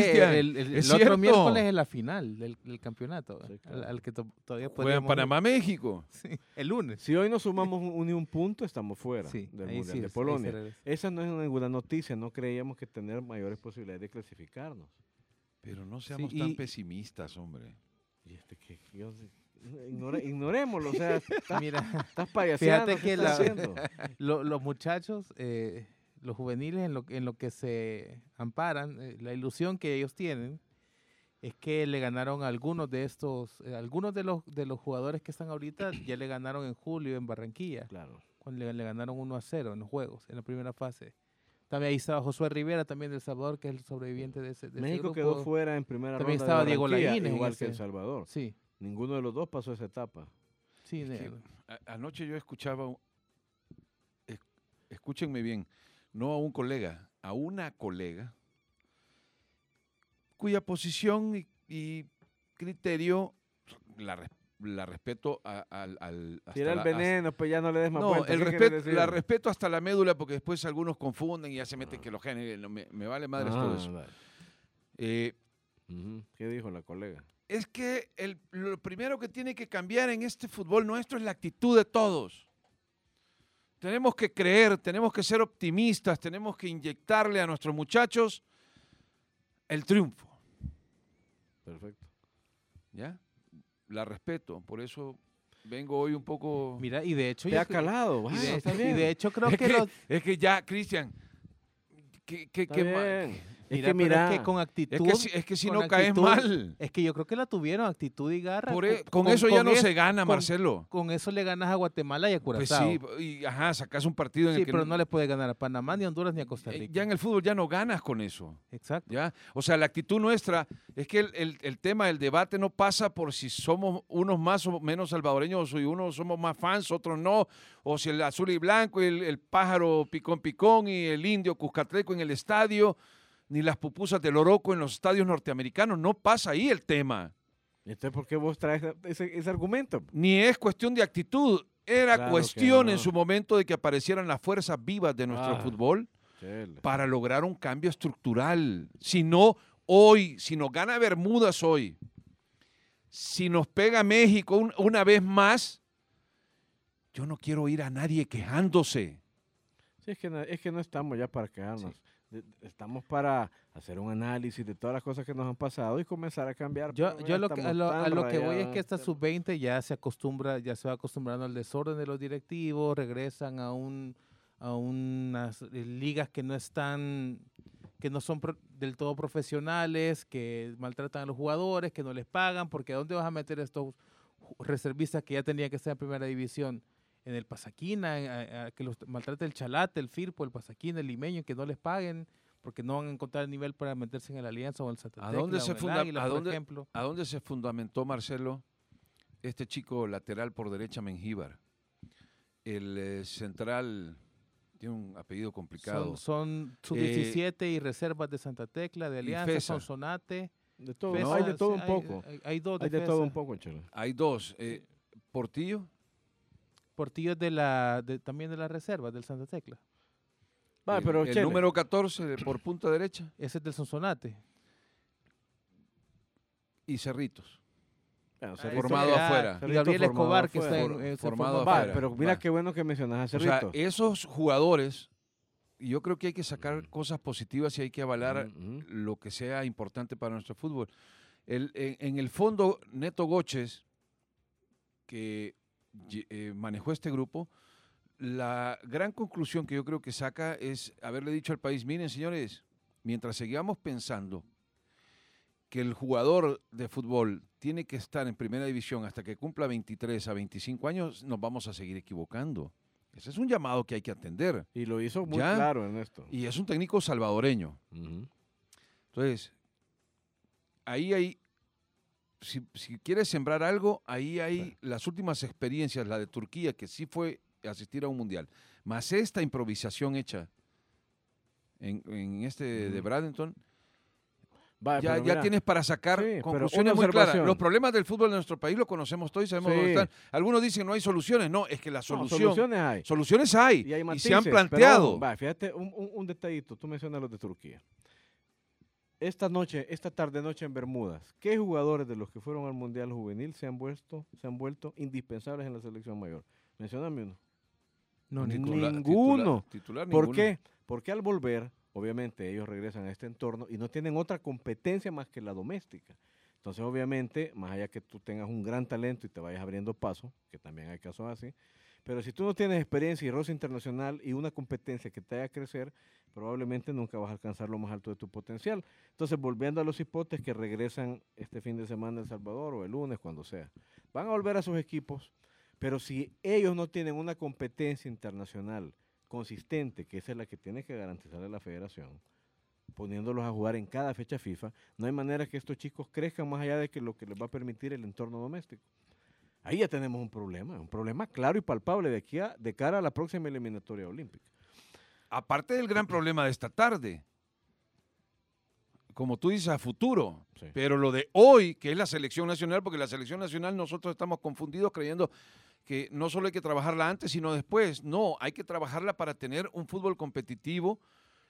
Speaker 5: el otro miércoles es la final del campeonato. Sí, claro. al que todavía
Speaker 6: juegan Panamá-México.
Speaker 5: Sí, el lunes.
Speaker 4: Si hoy no sumamos ni un punto, estamos fuera
Speaker 5: sí,
Speaker 4: del Mundial de Polonia. Esa no es ninguna noticia. No creíamos que tener mayores posibilidades de clasificarnos.
Speaker 6: Pero no seamos tan pesimistas, hombre.
Speaker 4: Y ignorémoslo, o sea, estás
Speaker 5: Fíjate
Speaker 4: payaseando.
Speaker 5: que los muchachos, los juveniles, en lo que se amparan, la ilusión que ellos tienen es que le ganaron a algunos de los jugadores que están ahorita, ya le ganaron en julio en Barranquilla.
Speaker 4: Claro.
Speaker 5: Cuando le ganaron 1-0 en los juegos, en la primera fase. También ahí estaba Josué Rivera, también de El Salvador, que es el sobreviviente de ese
Speaker 4: México
Speaker 5: grupo.
Speaker 4: quedó fuera en primera ronda.
Speaker 5: También estaba Diego Laínez.
Speaker 4: Igual que El Salvador.
Speaker 5: Sí.
Speaker 4: Ninguno de los dos pasó esa etapa.
Speaker 5: Sí,
Speaker 6: anoche yo escuchaba, escúchenme bien, no a un colega, a una colega cuya posición y criterio la respeto
Speaker 4: Tira el veneno, pues ya no le des más vuelta.
Speaker 6: La respeto hasta la médula porque después algunos confunden y ya se meten que los genes, me vale madre todo eso.
Speaker 4: ¿Qué dijo la colega?
Speaker 6: Es que lo primero que tiene que cambiar en este fútbol nuestro es la actitud de todos. Tenemos que creer, tenemos que ser optimistas, tenemos que inyectarle a nuestros muchachos el triunfo.
Speaker 4: Perfecto.
Speaker 6: ¿Ya? La respeto, por eso vengo hoy un poco...
Speaker 5: Mira, y de hecho...
Speaker 4: Te ha calado.
Speaker 5: Y de hecho creo
Speaker 6: Es que ya, Cristian...
Speaker 5: Mira, es que con actitud...
Speaker 6: Es que si no caes mal...
Speaker 5: Es que yo creo que la tuvieron, actitud y garra.
Speaker 6: Con eso ya no se gana, Marcelo.
Speaker 5: Con eso le ganas a Guatemala y a Curazao.
Speaker 6: Pues sí, sacas un partido en el que...
Speaker 5: Sí, pero no le puedes ganar a Panamá, ni a Honduras, ni a Costa Rica.
Speaker 6: Ya en el fútbol ya no ganas con eso.
Speaker 5: Exacto.
Speaker 6: ¿Ya? O sea, la actitud nuestra es que el tema, el debate no pasa por si somos unos más o menos salvadoreños, o si unos somos más fans, otros no, o si el azul y blanco, el pájaro picón y el indio cuscatleco en el estadio, ni las pupusas del Oroco en los estadios norteamericanos. No pasa ahí el tema.
Speaker 4: Entonces, ¿por qué vos traes ese argumento?
Speaker 6: Ni es cuestión de actitud. Era cuestión en su momento de que aparecieran las fuerzas vivas de nuestro fútbol para lograr un cambio estructural. Si no, hoy, si nos gana Bermudas hoy, si nos pega México una vez más, yo no quiero oír a nadie quejándose.
Speaker 4: Sí, es que no estamos ya para quejarnos. Sí. Estamos para hacer un análisis de todas las cosas que nos han pasado y comenzar a cambiar.
Speaker 5: Yo a lo que voy es que esta sub-20 ya se va acostumbrando al desorden de los directivos, regresan a unas ligas que no son del todo profesionales, que maltratan a los jugadores, que no les pagan, porque ¿a dónde vas a meter estos reservistas que ya tenían que estar en primera división? En el Pasaquina, que los maltrate el Chalate, el Firpo, el Pasaquina, el Limeño, que no les paguen porque no van a encontrar el nivel para meterse en la Alianza o el Santa Tecla,
Speaker 6: ¿A dónde se fundamentó, Marcelo, este chico lateral por derecha, Mengíbar? el central tiene un apellido complicado.
Speaker 5: Son sub-17 y reservas de Santa Tecla, de Alianza,
Speaker 6: Fesa.
Speaker 5: Sonsonate.
Speaker 4: De todo,
Speaker 5: Fesa,
Speaker 4: no, hay de todo
Speaker 5: sí,
Speaker 4: un poco.
Speaker 5: Hay dos
Speaker 4: Hay de todo un poco, Chelo.
Speaker 6: Hay dos. Portillo.
Speaker 5: Portillo es también de las reservas del Santa Tecla.
Speaker 4: Va, pero
Speaker 6: el
Speaker 4: Chele,
Speaker 6: número 14 por punta derecha.
Speaker 5: Ese es del Sonsonate.
Speaker 6: Y Cerritos.
Speaker 4: bueno,
Speaker 6: formado afuera.
Speaker 5: Y Gabriel
Speaker 4: formado
Speaker 5: Escobar, que
Speaker 4: afuera.
Speaker 5: está en
Speaker 6: Formado
Speaker 4: Va,
Speaker 6: afuera.
Speaker 4: pero mira
Speaker 6: Va.
Speaker 4: qué bueno que mencionas a
Speaker 6: O sea,
Speaker 4: Cerrito.
Speaker 6: esos jugadores, yo creo que hay que sacar cosas positivas y hay que avalar lo que sea importante para nuestro fútbol. En el fondo, Neto Goches, que manejó este grupo, la gran conclusión que yo creo que saca es haberle dicho al país, miren señores, mientras sigamos pensando que el jugador de fútbol tiene que estar en primera división hasta que cumpla 23 a 25 años, nos vamos a seguir equivocando. Ese es un llamado que hay que atender.
Speaker 4: Y lo hizo muy
Speaker 6: ¿Ya?
Speaker 4: claro en esto.
Speaker 6: Y es un técnico salvadoreño. Entonces, ahí hay, si quieres sembrar algo, ahí hay las últimas experiencias, la de Turquía, que sí fue asistir a un mundial, más esta improvisación hecha en de Bradenton,
Speaker 4: Va,
Speaker 6: ya
Speaker 4: pero mira,
Speaker 6: tienes para sacar
Speaker 4: sí, pero
Speaker 6: conclusiones
Speaker 4: una
Speaker 6: muy claras.
Speaker 4: observación.
Speaker 6: Los problemas del fútbol de nuestro país los conocemos todos y sabemos
Speaker 4: Sí.
Speaker 6: dónde están. Algunos dicen no hay soluciones. No, es que la
Speaker 4: no,
Speaker 6: solución...
Speaker 4: soluciones hay.
Speaker 6: Soluciones hay
Speaker 4: Y hay
Speaker 6: y
Speaker 4: matices,
Speaker 6: se han
Speaker 4: pero,
Speaker 6: planteado.
Speaker 4: va, fíjate, un detallito. Tú mencionas los de Turquía. Esta tarde-noche en Bermudas, ¿qué jugadores de los que fueron al Mundial Juvenil se han vuelto indispensables en la selección mayor? Mencióname uno.
Speaker 5: No,
Speaker 4: Ninguno.
Speaker 6: Titular,
Speaker 4: ¿Por
Speaker 6: ninguno.
Speaker 4: qué? Porque al volver, obviamente, ellos regresan a este entorno y no tienen otra competencia más que la doméstica. Entonces, obviamente, más allá que tú tengas un gran talento y te vayas abriendo paso, que también hay casos así, pero si tú no tienes experiencia y roce internacional y una competencia que te haga crecer, probablemente nunca vas a alcanzar lo más alto de tu potencial. Entonces, volviendo a los hipotes que regresan este fin de semana a El Salvador o el lunes, cuando sea, van a volver a sus equipos, pero si ellos no tienen una competencia internacional consistente, que esa es la que tiene que garantizarle la federación, poniéndolos a jugar en cada fecha FIFA, no hay manera que estos chicos crezcan más allá de que lo que les va a permitir el entorno doméstico. Ahí ya tenemos un problema claro y palpable de cara a la próxima eliminatoria olímpica.
Speaker 6: Aparte del gran problema de esta tarde, como tú dices, a futuro,
Speaker 4: Sí.
Speaker 6: pero lo de hoy, que es la selección nacional, porque la selección nacional nosotros estamos confundidos creyendo que no solo hay que trabajarla antes, sino después. No, hay que trabajarla para tener un fútbol competitivo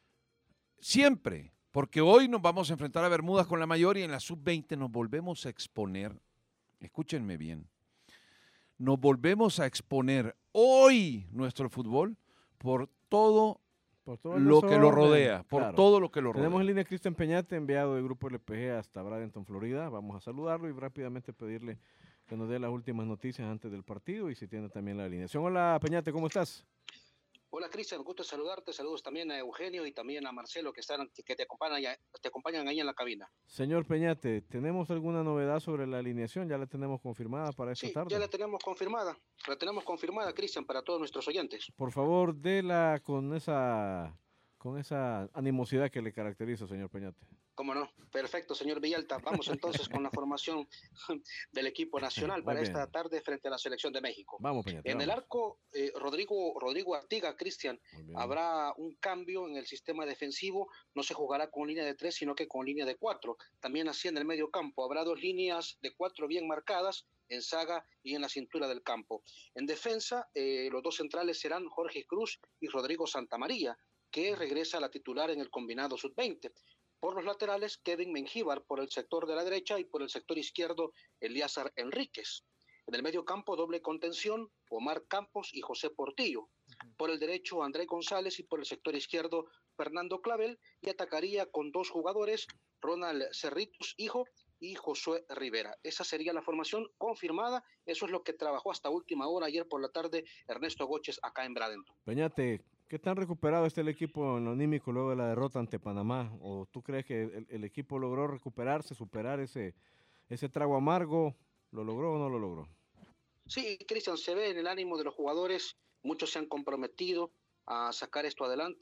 Speaker 6: siempre, porque hoy nos vamos a enfrentar a Bermudas con la mayor y en la sub-20 nos volvemos a exponer, escúchenme bien, nos volvemos a exponer hoy nuestro fútbol por todo
Speaker 4: El
Speaker 6: lo que lo
Speaker 4: desorden,
Speaker 6: rodea, por
Speaker 4: claro.
Speaker 6: todo lo que lo rodea.
Speaker 4: Tenemos en línea a Cristian Peñate, enviado del Grupo LPG hasta Bradenton, Florida. Vamos a saludarlo y rápidamente pedirle que nos dé las últimas noticias antes del partido y si tiene también la alineación. Hola Peñate, ¿cómo estás?
Speaker 10: Hola Cristian, gusto saludarte, saludos también a Eugenio y también a Marcelo que te acompañan ahí en la cabina.
Speaker 4: Señor Peñate, ¿tenemos alguna novedad sobre la alineación? ¿Ya la tenemos confirmada para esta
Speaker 10: Sí,
Speaker 4: tarde?
Speaker 10: ya la tenemos confirmada Cristian, para todos nuestros oyentes.
Speaker 4: Por favor, dela con esa animosidad que le caracteriza, señor Peñate.
Speaker 10: ¿Cómo no? Perfecto, señor Villalta. Vamos entonces con la formación del equipo nacional para
Speaker 4: Muy bien.
Speaker 10: esta tarde frente a la selección de México.
Speaker 4: Vamos, Peñate.
Speaker 10: En el
Speaker 4: vamos.
Speaker 10: arco, Rodrigo Artiga, Cristian,
Speaker 4: Muy bien.
Speaker 10: habrá un cambio en el sistema defensivo, no se jugará con línea de 3, sino que con línea de 4. También así en el medio campo, habrá 2 líneas de 4 bien marcadas, en zaga y en la cintura del campo. En defensa, los 2 centrales serán Jorge Cruz y Rodrigo Santamaría, que regresa a la titular en el combinado sub-20. Por los laterales, Kevin Mengíbar por el sector de la derecha y por el sector izquierdo, Elíazar Enríquez. En el medio campo, doble contención, Omar Campos y José Portillo. Por el derecho, André González y por el sector izquierdo, Fernando Clavel. Y atacaría con 2 jugadores, Ronald Cerritos, hijo, y Josué Rivera. Esa sería la formación confirmada. Eso es lo que trabajó hasta última hora ayer por la tarde Ernesto Goches acá en Bradenton.
Speaker 4: Peñate, ¿qué tan recuperado está el equipo en lo anímico luego de la derrota ante Panamá? ¿O tú crees que el equipo logró recuperarse, superar ese trago amargo? ¿Lo logró o no lo logró?
Speaker 10: Sí, Cristian, se ve en el ánimo de los jugadores. Muchos se han comprometido a sacar esto adelante.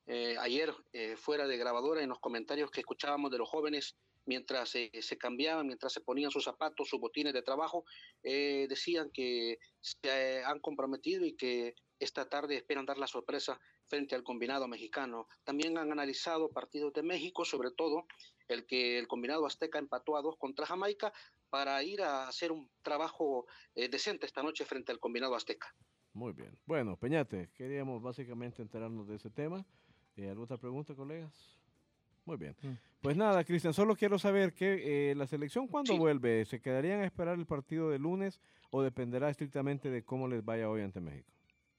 Speaker 10: ayer fuera de grabadora en los comentarios que escuchábamos de los jóvenes mientras se cambiaban, mientras se ponían sus zapatos, sus botines de trabajo, decían que se han comprometido y que esta tarde esperan dar la sorpresa frente al combinado mexicano. También han analizado partidos de México, sobre todo el que el combinado azteca empató a 2 contra Jamaica, para ir a hacer un trabajo decente esta noche frente al combinado azteca.
Speaker 4: Muy bien. Bueno, Peñate, queríamos básicamente enterarnos de ese tema. ¿Alguna otra pregunta, colegas? Muy bien. Pues nada, Cristian, solo quiero saber que la selección, ¿cuándo vuelve? ¿Se quedarían a esperar el partido de lunes o dependerá estrictamente de cómo les vaya hoy ante México?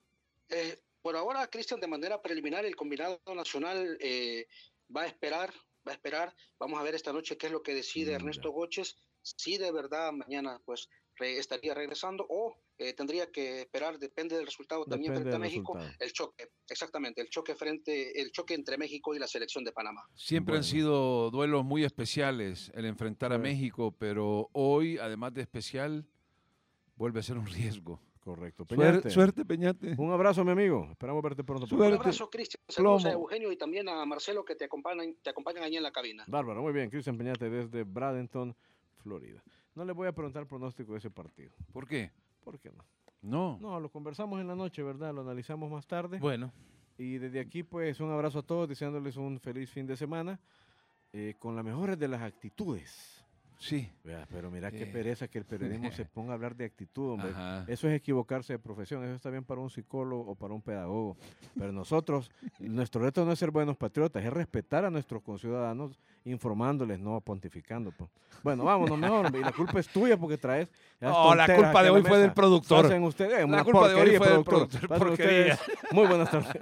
Speaker 10: Por ahora, Cristian, de manera preliminar, el combinado nacional va a esperar. Vamos a ver esta noche qué es lo que decide Ernesto Goches. Si de verdad mañana pues estaría regresando o tendría que esperar, depende del resultado también frente a México, el choque, exactamente, el choque entre México y la selección de Panamá.
Speaker 6: Siempre han sido duelos muy especiales el enfrentar a México, pero hoy, además de especial, vuelve a ser un riesgo.
Speaker 4: Correcto. Peñate.
Speaker 6: Suerte, Peñate.
Speaker 4: Un abrazo, mi amigo. Esperamos verte pronto.
Speaker 10: Un abrazo, Cristian. Saludos a Eugenio y también a Marcelo, que te acompañan allí en la cabina.
Speaker 4: Bárbaro, muy bien. Cristian Peñate desde Bradenton, Florida. No le voy a preguntar el pronóstico de ese partido.
Speaker 6: ¿Por qué?
Speaker 4: ¿Por qué no?
Speaker 6: No.
Speaker 4: No, lo conversamos en la noche, ¿verdad? Lo analizamos más tarde.
Speaker 5: Bueno.
Speaker 4: Y desde aquí, pues, un abrazo a todos, deseándoles un feliz fin de semana, con las mejores de las actitudes.
Speaker 6: Sí.
Speaker 4: Pero mira qué pereza que el periodismo se ponga a hablar de actitud, hombre.
Speaker 6: Ajá.
Speaker 4: Eso es equivocarse de profesión. Eso está bien para un psicólogo o para un pedagogo. Pero nosotros, nuestro reto no es ser buenos patriotas, es respetar a nuestros conciudadanos, informándoles, no pontificando. Pues. Bueno, vámonos mejor. Y la culpa es tuya porque traes...
Speaker 6: No, la culpa de hoy fue del productor.
Speaker 4: La culpa de hoy fue del productor.
Speaker 6: Porquería.
Speaker 4: Muy buenas tardes.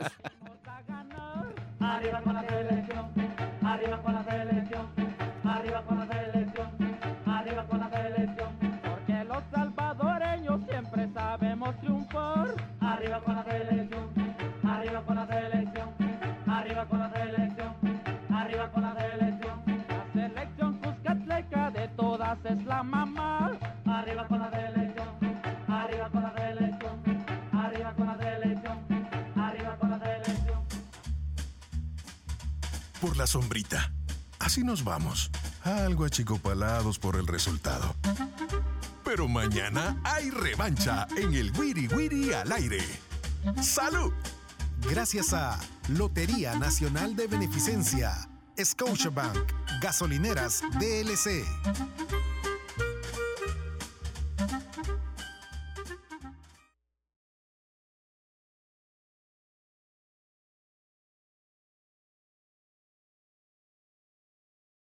Speaker 3: Arriba con la selección, arriba con la selección, arriba con la selección, arriba con la selección, porque los salvadoreños siempre sabemos triunfar. Arriba con la selección, arriba con la selección, arriba con la selección, arriba con la selección. La selección cuscatleca de todas es la mamá. Arriba con la selección, arriba con la selección, arriba con la selección, arriba con la selección.
Speaker 1: Por la sombrita. Así nos vamos, algo achicopalados por el resultado. Pero mañana hay revancha en el Wiri Wiri al aire. ¡Salud!
Speaker 2: Gracias a Lotería Nacional de Beneficencia, Scotiabank, Gasolineras DLC.